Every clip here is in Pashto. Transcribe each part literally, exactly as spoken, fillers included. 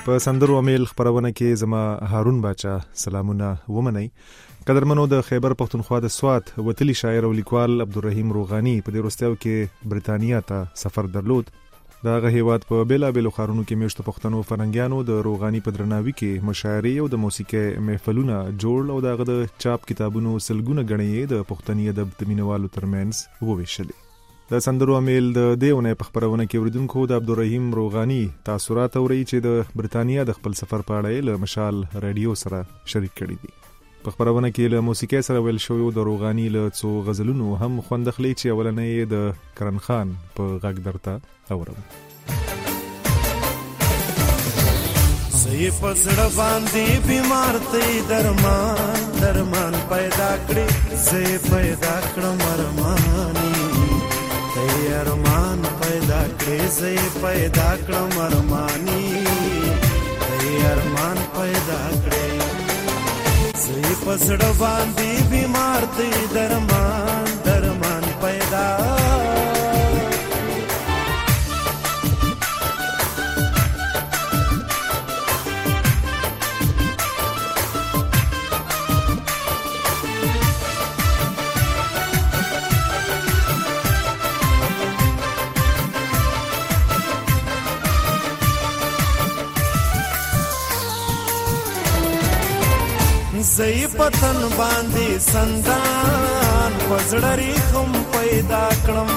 په سندرو امیل خبرونه کې زما هارون باچا سلامونه ومنئ. قدرمنو د خیبر پختونخوا د سوات وتلی شاعر او لیکوال عبدالرحیم روغانی په دې وروستیو کې برتانیا ته سفر درلود. دغه هیواد په بیلابیلو ښارونو کې میشتو پښتنو فرهنګیانو د روغانی په درناوي کې مشاعرې او د موسیقۍ محفلونه جوړ او دغه د چاپ کتابونو سلګونه غړي د پښتني ادب د مینوالو ترمنځ وویشلې. د سندرو امیل د دیونه په خبرونه کې اوریدونکو د عبدالرحیم روغانی تاثرات اوري چې د برتانیا د خپل سفر په اړه له مشال رادیو سره شریک کړي دي. په خبرونه کې له موسیقۍ سره ویل شوی د روغانی له څو غزلونو هم خوند اخلي چې اولنې د کرن خان په غږ درته اورم. زه پسړه باندې بیمار ته درمان درمان پیدا کړې زه پیدا کړم ارمانی ته ارمان پیدا کړې زه پیدا کړم ارمانی ته ارمان پیدا کړې زه پسړه باندې بیمار ته درمان درمان پیدا زئی پتن باندې سندان پزړری خم پیدا کړم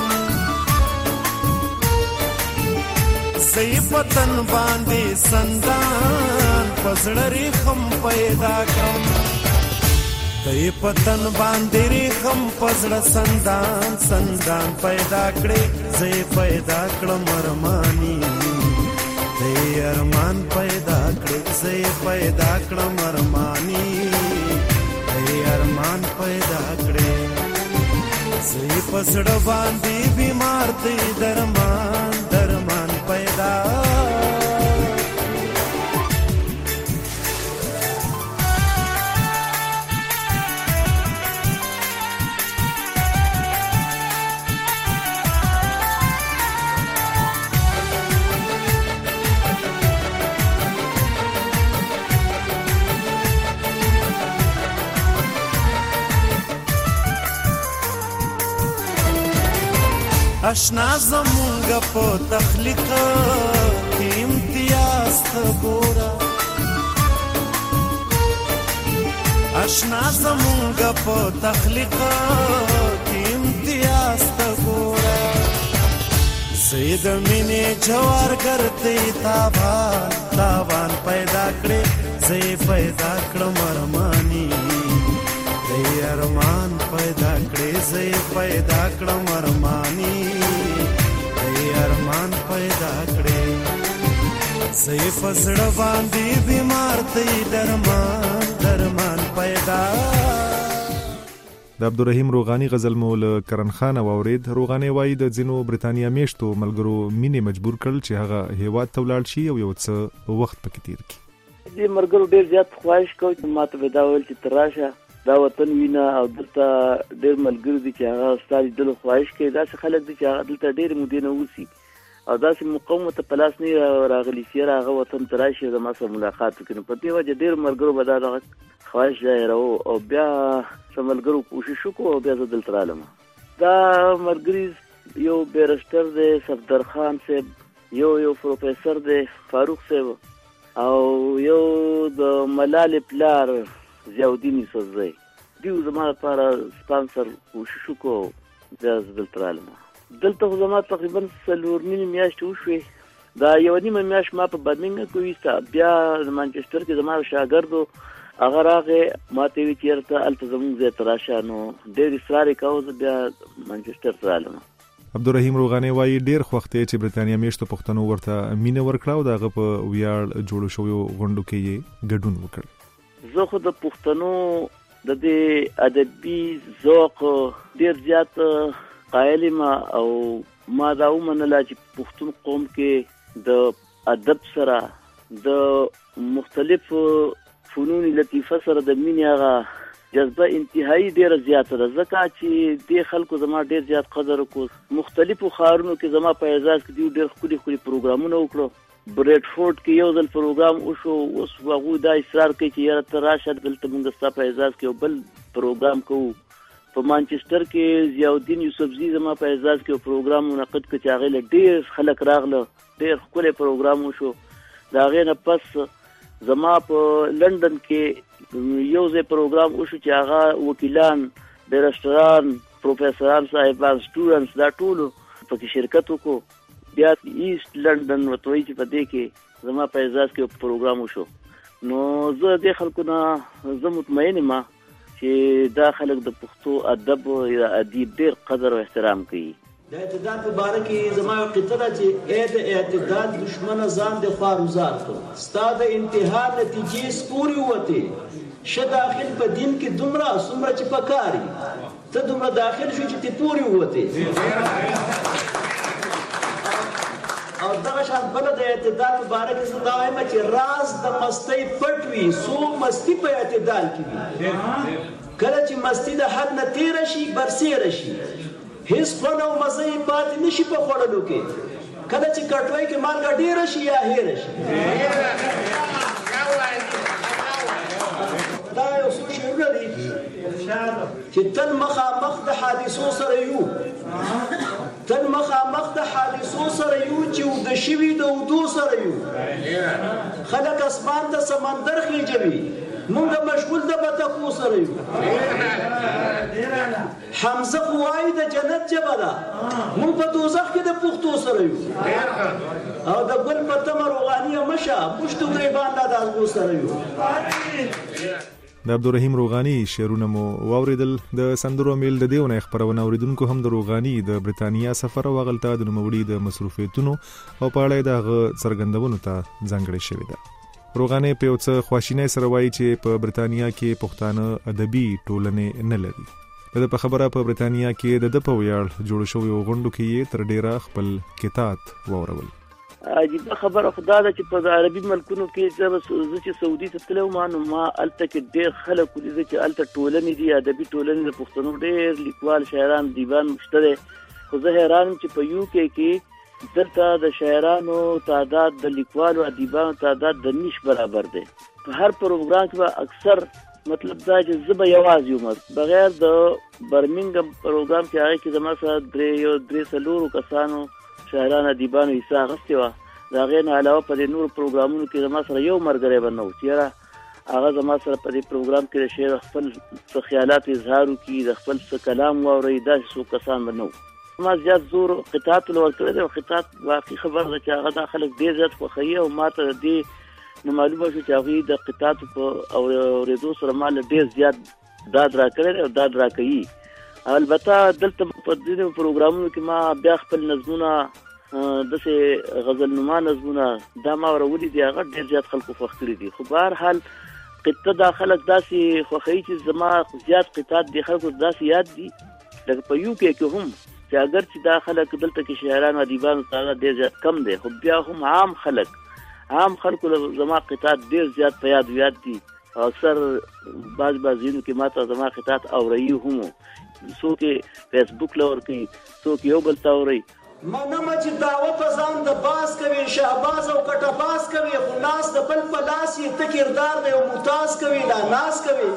زئی پتن باندې سندان پزړری خم پیدا کړم زئی پتن باندې خم پزړ سندان سندان پیدا کړې زئی پیدا کړم ارمانی زئی ارمان پیدا کړې زئی پیدا کړم ارمانی ارمان پیدا کړې زه پسړه باندې بیمار ته درمان درمان پیدا اشنا زمونږ په تخلیق کې امتیاز ته ګوره اشنا زمونږ په تخلیق کې امتیاز ته ګوره زه د مینې جوار ګرځې تاوان تاوان پیدا کړې زه پیدا کړم ارمانی زه ارمان پیدا کړې زه پیدا کړم ارمانی ارمان پیدا کړې زه پسړه باندې بیمار ته درمان درمان پیدا. د عبدالرحیم روغانی غزل مول کرن خان واورید. روغانی وایي د ځینو برتانیا میشتو ملګرو مینې مجبور کړل چې هغه هیواد ته ولاړ شي او یو څه وخت پکې تیر کړي. دې ملګرو ډېر زیات خواهش کوي چې ماته به دا ویل چې ته راشه دا وطن وینا او دلته ډېر ملګري دي چې هغه ستا لیدلو خواهش کوي. داسې خلک دي چې هغه دلته ډېرې مودې نه اوسي او داسې مقام ته په لاس نه راغلي چې هغه وطن ته راشي زما سره ملاقات وکړي. په دې وجه ډېر ملګرو به دا دغه خواهش ظاهروه او بیا څه ملګرو کوشش وکړو او بیا زه دلته رالم. دا ملګري یو بیرسټر دی صفدر خان صاحب، یو یو پروفیسر دی فاروق صاحب او یو د ملالې پلار ضیاءالدین یوسفزی. دیو زما لپاره سپانسر کوشش وکړو بیا زه دلته رالم. دلته خو زما تقریبا څلور نیمې میاشتې وشوې. دا یوه نیمه میاشت ما په برمنګم کې ویسته. بیا د مانچسټر کې زما شاګرد و هغه راغې ما ته ویل چې یاره هلته زموږ ځای ته راشه. نو ډېر اصرار یې کاوه زه بیا مانچسټر ته رالم. عبدالرحیم روغانی وایي ډېر خوښ دی چې برتانیا میشتو پښتنو ورته مینه ورکړه او د هغه په ویاړ جوړو شویو غونډو کې یې ګډون وکړ. زه خو د پښتنو د دې ادبي ذوق ډېر زیات قایل یم او ما دا ومنله چې پښتون قوم کې د ادب سره د مختلفو فنون لطیفه سره د مینې هغه جذبه انتهایی ډیره زیاته ده، ځکه چې دې خلکو زما ډیر زیات قدر وکړ. مختلفو ښارونو کې زما په اعزاز کې دوی ډیر ښکلي ښکلي پروګرامونه وکړو. بریډفورد کې یو ځل پروګرام وشو. اوس هغوی دا اصرار کوي چې یاره ته راشه دلته موږ ستا په اعزاز کې یو بل پروګرام کوو. په مانچسټر کې ضیاءالدین یوسفزي زما په اعزاز کې یو پروګرام منعقد کړ چې هغې له ډېر خلک راغله، ډېر ښکلی پروګرام وشو. د هغې نه پس زما په لندن کې یو ځای پروګرام وشو چې هغه وکیلان، بیرسټران، پروفیسران صاحبان، سټوډنټس دا ټولو پکې شرکت وکړو. بیا ایست لندن ورته وایي چې په دې کې زما په اعزاز کې یو پروګرام وشو. نو زه دې خلکو نه زه مطمئن یم چې دا خلک د پښتو ادب یا ادیب ډېر قدر او احترام کوي. د اعتداد په باره کې زما یو قطعه ده چې ای د اعتداد دشمنه ځان د خوارزار کړ، ستا د انتها نتیجې سپورې ووتې، ښه داخل په دین کې دومره څومره چې پکاري، ته دومره داخل شو چې ته پورې ووتې. او دغه شان بله د اعتدال په باره کې زه دا وایم چې راز د مستۍ پټ وي، څوک مستی په اعتدال کې وي. کله چې مستی د حد نه تېره شي برسېره شي، هیڅ خوند او مزه یې پاتې نه شي په خوړلو کې. کله چې کټوۍ کې مالګه ډېره شي یا هېره شي. دا یو څو شعرونه دي چې تل مخامخ د حادثو سره یو، تل مخامخ د حادثو سره یو چې اوده شوي د اودو سره یو. خلک اسمان ته سمندر خیجوي، مونږ مشغول د بطکو سره یو. حمزه خو وایي د جنت ژبه ده، مونږ په دوزخ کې د پښتو سره یو. او د ګل په تمه روغانیه مشه، موږ د ګریبان د ازغو سره یو. د عبدالرحیم روغاني شعرونه مو واوریدل. د سندرو میل د دیونه خبرونه اوریدونکو هم د روغاني د برتانیا سفر او غلطه د نوموړي د مصروفیتونو او په اړه د څرګندونو ته ځانګړې شوې ده. روغاني په یو څه خواشینۍ سره وایي چې په برتانیا کې پښتانه ادبي ټولنې نه لري. د په خبره په برتانیا کې د د په ویاړ جوړ شوی غونډو کې تر ډیره خپل کتاب واورول. عجیبه خبره خدا ده چې په عربي ملکونو کې زه چې سعودي ته تللی وم نو ما هلته کې ډېر خلک ولیدل چې هلته ټولنې دي، ادبي ټولنې د پښتنو ډېر لیکوال، شاعران، دیوان شته دی. خو زه حیران یم چې په یو کې کې دلته د شاعرانو تعداد، د لیکوالو ادیبانو تعداد د نیش برابر دی. په هر پروګرام کې به اکثر مطلب دا چې زه به یوازې یم، بغیر د برمنګم پروګرام چې هغې کې زما سره درې یو درې څلورو کسانو شاعران ادیبانو حصه اخیستې وه. د هغې نه علاوه په دې نورو پروګرامونو کې زما سره یو ملګری به نه و چې یاره هغه زما سره په دې پروګرام کې د شعر خپل څه خیالات اظهار وکړي، د خپل څه کلام واورئ، داسې څوک کسان به نه و. ما زیات زور قطعاتو له ورکړی دی او قطعات واقعي خبره ده چې هغه دا خلک ډېر زیات خوښوي او ما ته د دې نه معلومه شو چې هغوی د قطعاتو په اورېدو سره ما له ډېر زیات داد راکړی دی او داد راکوي. البته دلته په دې پروګرامونو کې ما بیا خپل نظمونه، داسې غزلنما نظمونه دا ما ورولي دي، هغه ډېر زیات خلکو خوښ کړي دي. خو به هر حال قطعه دا خلک داسې خوښوي چې زما زیات قطعات دې خلکو داسې یاد دي لکه په یو کې کې هم چې اگر چې دا خلک دلته کې شاعرانو ادیبانو ته هغه ډېر زیات کم دی، خو بیا هم عام خلک عام خلکو له زما قطعات ډېر زیات په یاد یاد دي. او اکثر بعض بعض ځینو کې ما ته زما قطعات اورئي هم، څوک یې فیسبوک له ورکوي، څوک یو بل ته اورئ. منمه چې دعوه په ځان د باز کوي، شهباز او کټه باز کوي، خو ناس د بل په لاس یې ته کردار دی او ممتاز کوي، لا ناز کوي.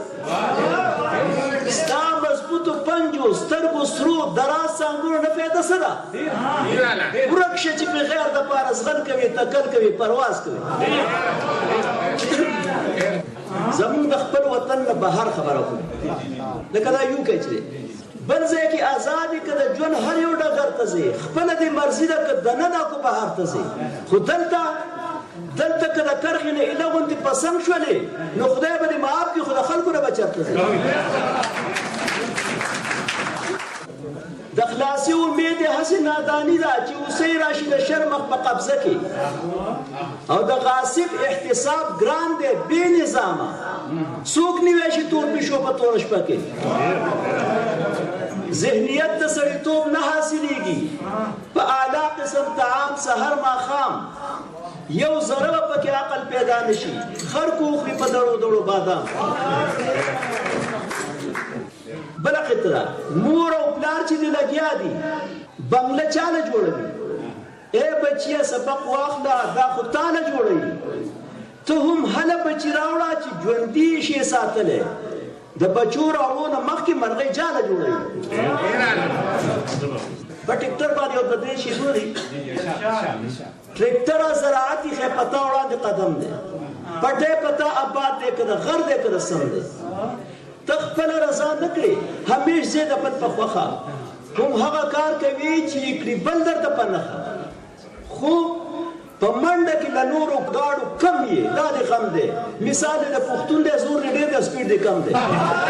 ستا مضبوطو پنجو سترګو سرو دراز څانګونو نه فایده څه ده؟ ورک شه چې په غیر د پاره زغل کوي، تکل کوي، پرواز کوي. زمونږ د خپل وطن نه بهر خبره کوو، لکه دا یو کې چې بل ځای کې ازادي که د ژوند هر یو ډګر ته ځې، خپله دې مرضي ده که دننه کو بهر ته ځې. خو دلته دلته که د کرښې نه ایله غوندې پسنګ شولې نو خدای به دې معاف کړي، خو د خلکو نه به چېرته ځې. د خلاصي امید یې هسې ناداني ده چې اوسۍ راشي د شر مخ په قبضه کې، او د غاصب احتساب ګران دی بې نظامه، څوک نیوی شي تور پیشو په توره شپه کې. ذهنیت د سړیتوب نه حاصلېږي، په اعلی قسم طعام سحر ماښام، یو ذره به پکې عقل پیدا نه شي، خر کوخري په دړو دړو بادام. بله قطره، مور او پلار چې دې لګیا دي بنګله چاله جوړوي، اے بچیه سبق واخله دا خو تا نه جوړوي ته هم هله بچي راوړه چې ژوندي شي ساتلی د بچو راوړو نه مخکې مرغۍ جاله جوړوي په ټریکټر باندې یو د دې شیزونه دي ټریکټر زراعتي ښه پتا وړاندې قدم دی پټې پتا آباد دی که د غر دی که د سم دی ته خپله رضا نه کړې همیش زه د بل په خوښه کوم هغه کار کوي چې کړي بل درته په نښه خو په منډه کې له نورو ګاډو کم یې دا دې غم دی مثال د پښتون دی زور دې ډېر دی سپیډ دې کم دی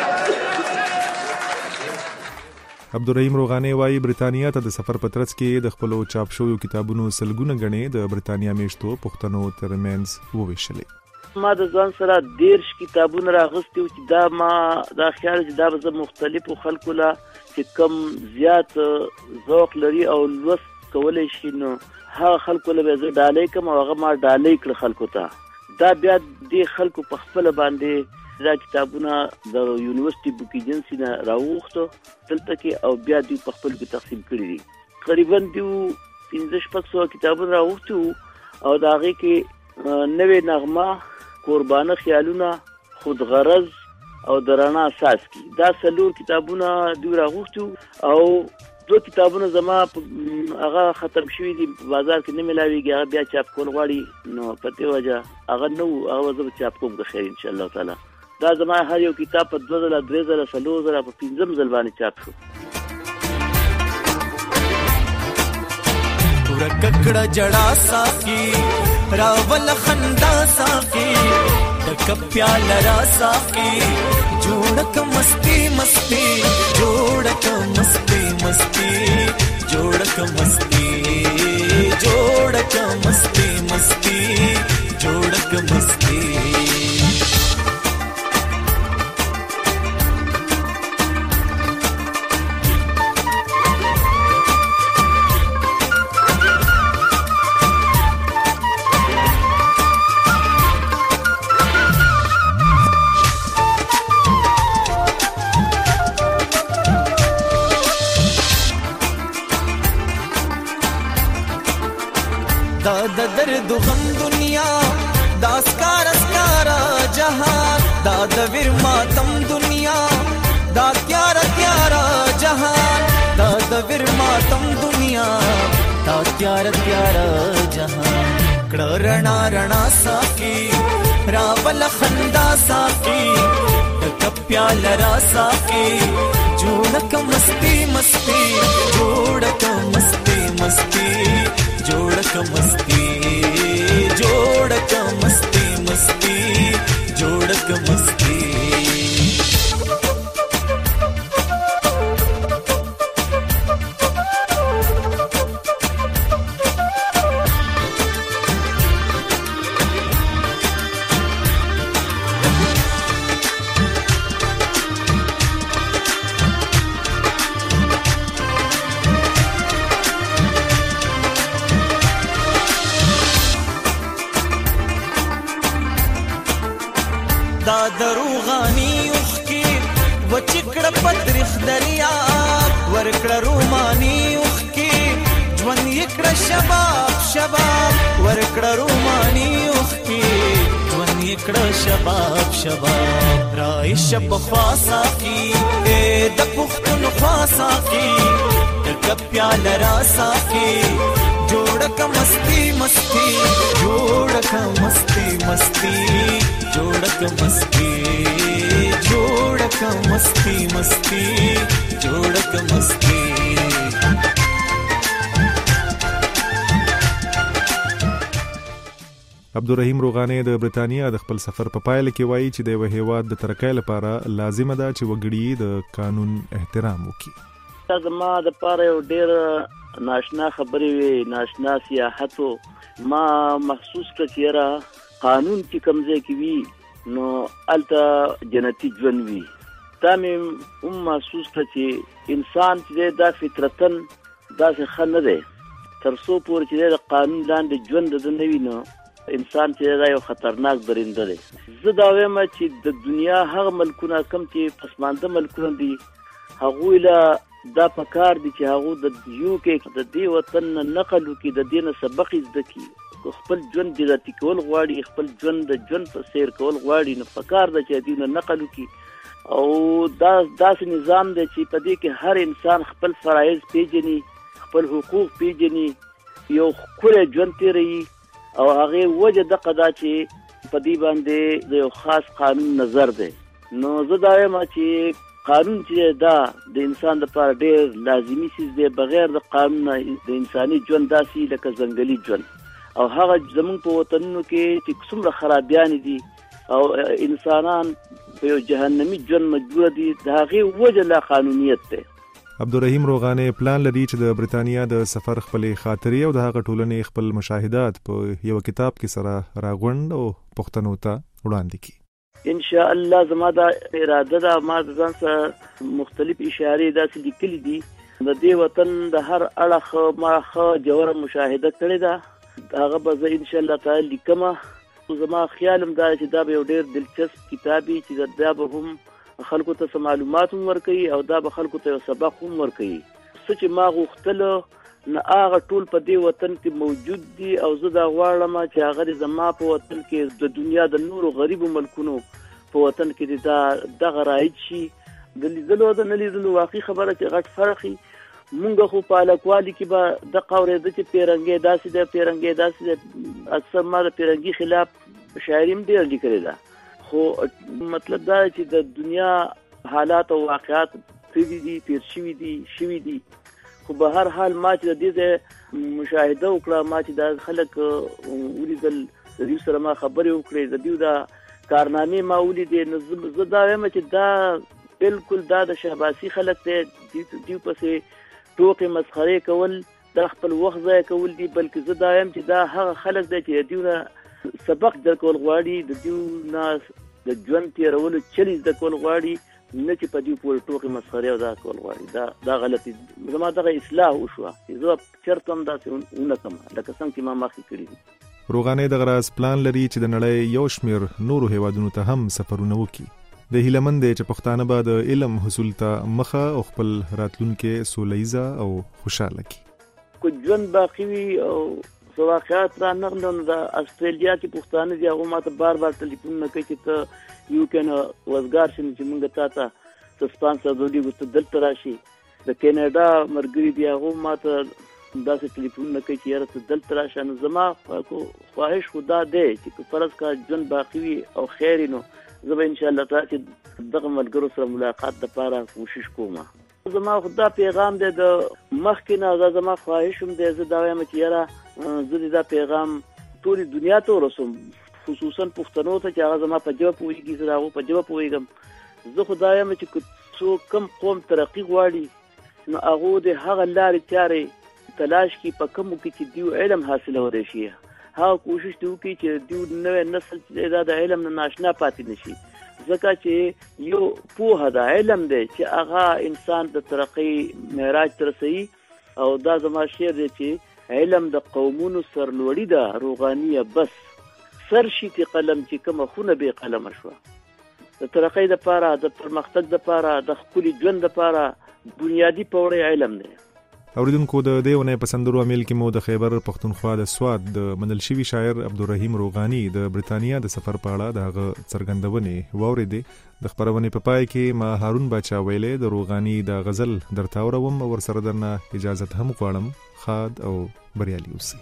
عبدالرحیم روغاني وايي برتانیا ته د سفر په ترڅ کې د خپلو چاپ شویو کتابونو سلګونه غڼې د برتانیا میشتو پښتنو ترمنځ وویشلې. ما د ځان سره دیرش کتابونه راغستي چې دا ما دا خیال چې دا به مختلفو خلکو له چې کم زیات ذوق لري او لوست کولی شي نو هغه خلکو له به زه ډالۍ کړم او هغه ما ډالۍ کړه خلکو ته. دا بیا دې خلکو په خپله باندې دا کتابونه د یونیورسټي بوک ایجنسي نه راوغوښتو دلته کې او بیا دوی په خپلو کې تقسیم کړي دي. تقریبا دوی پنځه شپږ سوه کتابونه راوغوښتي وو او د هغې کې نوې نغمه، قربانه خیالونه، خودغرض او د رڼا څاڅکي دا څلور کتابونه دوی راغوښتي او دو کتابونه زما هغه ختم شوي دي په بازار کې نه ملاویږي هغه بیا چاپ کول غواړي نو په دې وجه هغه نه وو هغه زه به چاپ کوم که خیر انشاءالله تعالی. دا زما هر یو کتاب په دوه ځله درې ځله څلور ځله په پنځم ځل باندې چاپ شو. ککړه جړا ساقي راول خندا ساقي ډک پیاله را ساقي جوړک مستی مستی جوړک مستی مستی جوړک مستی جوړک مستی مستی جوړک مستی دا د درد غم دنیا دا اسکار اسکارا جهان دا د ویر ماتم دنیا دا تیارا تیارا جهان دا د ویر ماتم دنیا دا تیارا تیارا جهان کړه رڼا رڼا ساقي راول خندا ساقي ډک پیاله را ساقي جوړک مستی مستی جوړک مستی مستی جوړک مستی جوړک مستی مستی جوړک مستی دا دروغانی اوخکی و چکڑ پترخ دریا ورکڑ رومانی اوخکی جون یکڑ شباب شباب ورکڑ رومانی اوخکی جون یکڑ شباب شباب رای شب خواسا کی اے د پختون خواسا کی د پیال راسا کی جوړک مستی مستی جوړک مستی مستی جوړک مستی جوړک مستی مستی جوړک مستی. عبدالرحیم روغاني د برتانیا د خپل سفر په پایله کې وایي چې د یو هیواد د ترقۍ لپاره لازمه ده چې وګړي د قانون احترام وکړي. دا زما د پاره یو ډېر ناشنا خبرې وي، ناشنا سیاحت ما محسوس کړ چې یاره قانون چې کوم ځای کې وي نو هلته جنتي ژوند وي. دا مې هم محسوس کړ چې انسان چې دی دا فطرتاً داسې ښه نه دی تر څو پورې چې دی د قانون لاندې ژوند د ده نه وي نو انسان چې دا یو خطرناک درنده دی. زه دا وایم چې د دنیا هغه ملکونه کم چې پسمانده ملکونه دي هغوی له دا پکار دي چې هغه د یو کې د دې وطن نه نقل وکړي، د دې نه سبق زده کړي، خپل ژوند د راتی کول غواړي، خپل ژوند د ژوند په سیر کول غواړي، نو پکار ده چې دې نه نقل وکړي. او دا داسې نظام دی چې په دې کې هر انسان خپل فرایض پیژني، خپل حقوق پیژني، یو ښکلی ژوند تېروي. او هغې وجه دغه دا چې په دې باندې د یو خاص قانون نظر دی. نو زه دا وایم چې قانون چې دا د انسان لپاره ډېر لازمي څیز دی. بغیر د قانون نه د انساني ژوند داسې لکه ځنګلي ژوند. او هغه زمونږ په وطنونو کې چې څومره خرابیانې دي او انسانان په یو جهنمي ژوند مجبور دي، د هغې وجه لا قانونیت دی. عبدالرحیم روغانی پلان لري چې د برتانیا د سفر خپلې خاطرې او د هغه ټولنې خپل مشاهدات په یو کتاب کې سره راغونډ او پښتنو ته وړاندې کړي. ان شاء الله زما دا اراده ده. ما ځان سره مختلف اشارې داسې لیکلي دي. د دې وطن د هر اړخ ما ښه جوړه مشاهده کړې ده، هغه به زه ان شاء الله تعالی لیکم. زما خیال هم دا چې دا به یو ډېر دلچسپ کتاب وي چې دا به هم خلکو ته معلومات هم ورکوي او دا به خلکو ته یو سبق هم ورکوي. څه چې ما غوښتله نه هغه ټول په دې وطن کې موجود دي، او زه دا غواړم چې هغه زما په وطن کې د دنیا د نورو غریبو ملکونو په وطن کې دا دغه رایج شي. د لیدلو او د نه لیدلو واقعي خبره چې غټ فرق وي. مونږ خو په هلکوالي کې به دغه اورېده چې پیرنګۍ داسې ده، پیرنګۍ داسې ده. اکثر ما د پیرنګي خلاف شاعري هم ډېره لیکلې ده. خو مطلب دا چې د دنیا حالات او واقعات تیری دي، تیر شوي دي، شوي دي. خو به هر حال ما چې د دې ځای مشاهده وکړه، ما چې دا خلک ولیدل، د دوی سره ما خبرې وکړې، د دوی دا کارنامې ما ولیدې، نو زه دا وایم چې دا بالکل دا د شهباسي خلک دی. دوی پسې ټوکې مسخرې کول دا خپل وخت ضایع کول دي، بلکې زه دا وایم چې دا هغه خلک دی چې د دوی نه سبق زده کول غواړي، د دوی نه د ژوند تېرولو چلې زده کول غواړي، نه چې په دوی پورې ټوکې مسخرې او دا کول غواړي. دا دا غلطي. زما دغه اصلاح وشوه چې زه چېرته هم داسې ونه کړم لکه څنګه چې ما مخکې کړي دي. روغانی دغه راز پلان لري چې د نړۍ یو شمېر نورو هیوادونو ته هم سفرونه وکړي. د هیله مند دی چې پښتانه به د علم حصول ته مخه او خپل راتلونکي سوله او خوشحاله کړي. که ژوند باقي وي او واقعات را نغلو، نو د استرالیا کې پښتانه دي، هغه ماته بار بار ټلیفونونه کوي چې ته یو که نه وزګار شې چې مونږ تا ته څه سپانسر درلیږو، ته دلته راشي. د کینیډا ملګري دي، هغه ماته داسې ټلیفونونه کوي چې یاره ته دلته راشه. نو زما خواهش خو دا دی چې که فرض کا ژوند باقي وي او خیر نو زه به انشاءالله تعالی چې دغه ملګرو سره ملاقات دپاره کوشش کوم. زما خو دا پیغام دی د مخکې نه، دا زما خواهش هم دی. زه دا وایم چې یاره زه د دا پیغام ټولې دنیا ته ورسوم، خصوصا پښتنو ته چې هغه زما په ژبه پوهېږي، زه د هغو په ژبه پوهېږم. زه خو دا وایم چې که څوک کم قوم ترقي غواړي، نو هغو د هغه لارې چارې تلاش کړي په کومو کې چې دوی علم حاصلولی شي. هغه کوشش دې وکړي چې دوی نوی نسل چې دا د علم نه ناشنا پاتې نه شي، ځکه چې یو پوهه د علم دی چې هغه انسان د ترقۍ معراج ته رسوي. او دا زما شعر دی چې علم د قومونو سرلوړي ده، روغانیه بس سر شي تی قلم چې کومه خونه بې قلمه شوه. د ترقۍ دپاره، د پرمختګ دپاره، د ښکلي ژوند دپاره بنیادي پوړی علم دی. اوریدونکو د دې ونې په سندرو امیل کې مو د خیبر پښتونخوا د سوات د منل شوي شاعر عبدالرحیم روغانی د برتانیا د سفر په اړه د هغه څرګندونې واورېدې. د خپرونې په پای کې ما هارون باچا ویلې د روغانی د غزل درته اورم او ورسره درنه اجازت هم غواړم. خاد او بریالي اوسئ.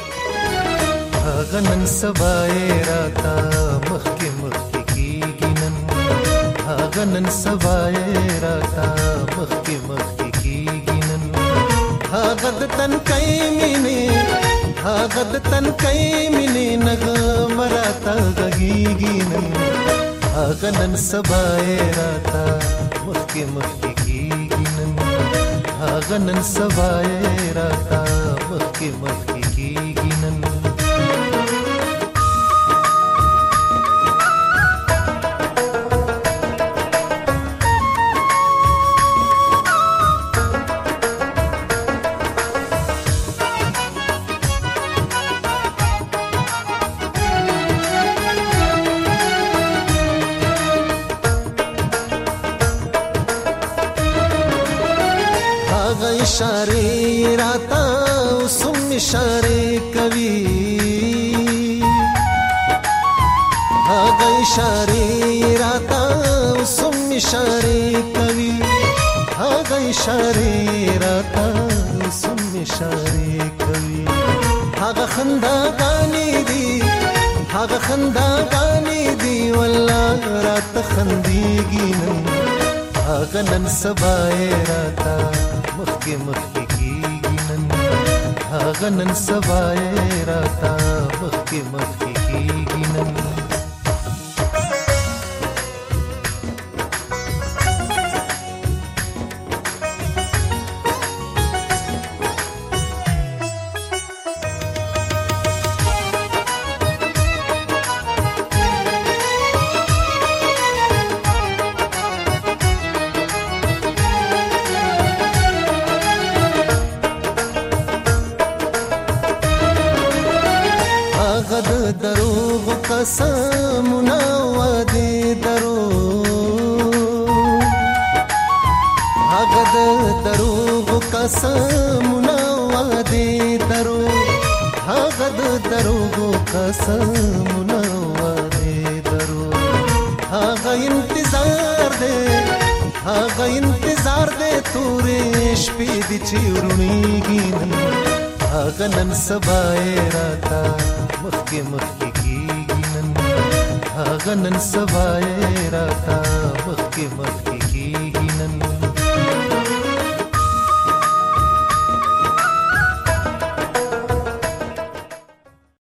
هغه نن سبا یې راته مخکې مخکې کېږي، نن هغه نن سبا یې راته مخکې مخکې کېږي، نن هغه د تنکۍ مینې هغه د تنکۍ مینې نغمه راته غږېږي، نن هغه نن سبا یې راته مخکې مخکې کېږي، نن هغه نن سبا یې راته مخکې مخکې کېږي، نن هغه اشاره راته اوسم اشاره کوي هغه اشاره راته اوسم اشاره کوي هغه اشاره راته اوسم اشاره کوي هغه خندا غاني دي هغه خندا غاني دي والله راته خنديږي نن هغه نن سبا راته مخکې مخکې کېږي نن هغه نن سبا راته مخکې مخکې کېږي نن دروغ قسمونه وعده دروغ هغه د دروغ قسمونه وعده دروغ هغه د دروغ قسمونه وعده دروغ هغه انتظار دی هغه انتظار دی تورې شپې دي چې ورونیږي نن هغه نن سبا راته مخکې مخکې کېږي نن هغه نن سبا راته مخکې مخکې